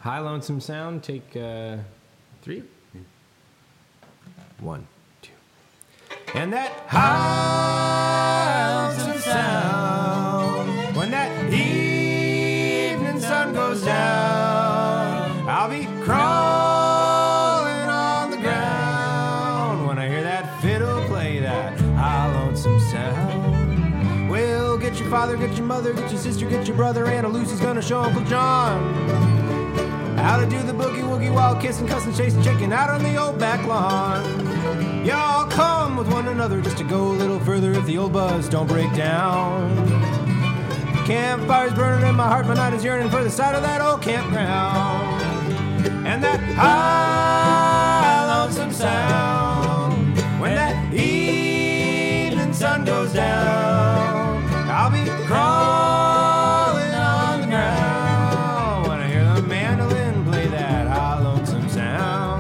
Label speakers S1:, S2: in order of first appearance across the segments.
S1: High Lonesome Sound, take 3. 1, 2. And that high lonesome sound, when that evening sun goes down, I'll be crawling on the ground when I hear that fiddle play that high lonesome sound. Well, get your father, get your mother, get your sister, get your brother. Aunt Lucy's gonna show Uncle John how to do the boogie woogie while kissing, cussing, chasing, chicken out on the old back lawn. Y'all come with one another just to go a little further if the old buzz don't break down. Campfire's burning in my heart, my night is yearning for the sight of that old campground. And that high lonesome sound, when that evening sun goes down, I'll be crawling on the ground when I hear the mandolin play that high lonesome sound.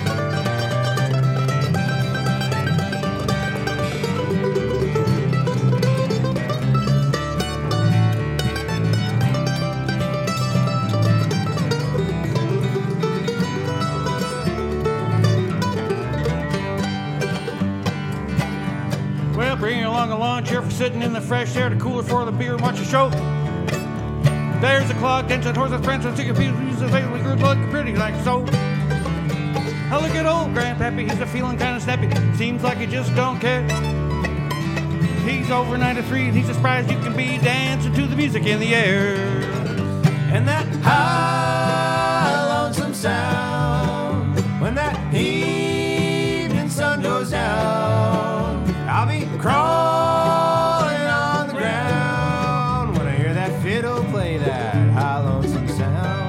S2: Well, bring along a lawn chair for sitting in the fresh air, the cooler for the beer and watch a show. There's a clock, dancing towards the French, and ticket music, vaguely good luck, pretty like so. I look at old Grandpappy, he's a feeling kind of snappy, seems like he just don't care. He's over 93 and he's as surprised you can be, dancing to the music in the air.
S1: And that high lonesome sound, when that evening sun goes down, I'll be crawling on the ground when I hear that fiddle play that high lonesome sound.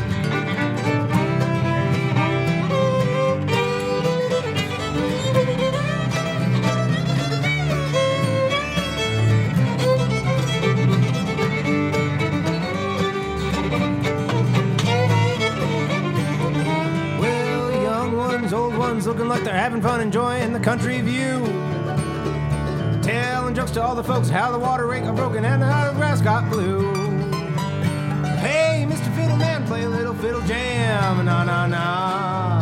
S1: Well, young ones, old ones, looking like they're having fun enjoying the country view. Telling jokes to all the folks how the water rate got broken and how the grass got blue. Hey, Mr. Fiddleman, play a little fiddle jam. Na na na.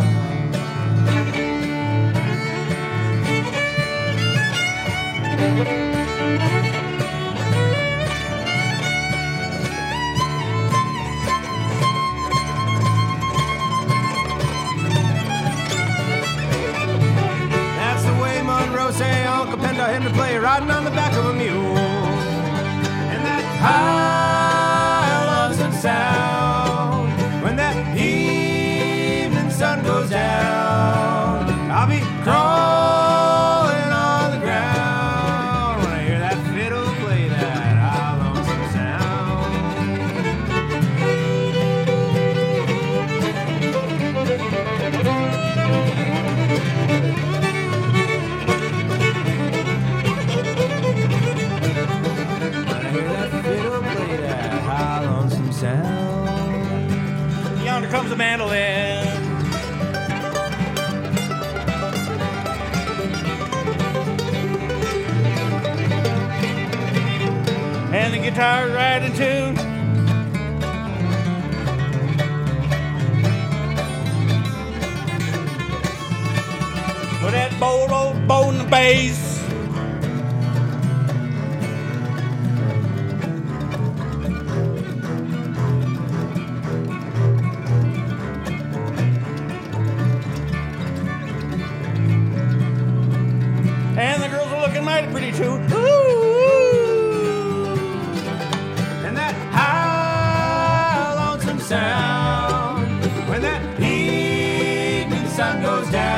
S1: That's the way Monroe say Uncle Pen taught him to play, riding on the back of a mule. And that high lonesome sound, when that evening sun goes down, I'll be crawling on the ground when I hear that fiddle play that high lonesome sound. When I hear that fiddle play that high lonesome sound.
S2: Yonder comes the mandolin. And the guitar right in tune. With that bold old bow in the bass. And the girls are looking mighty pretty too. Ooh.
S1: And that high lonesome sound, when that evening sun goes down,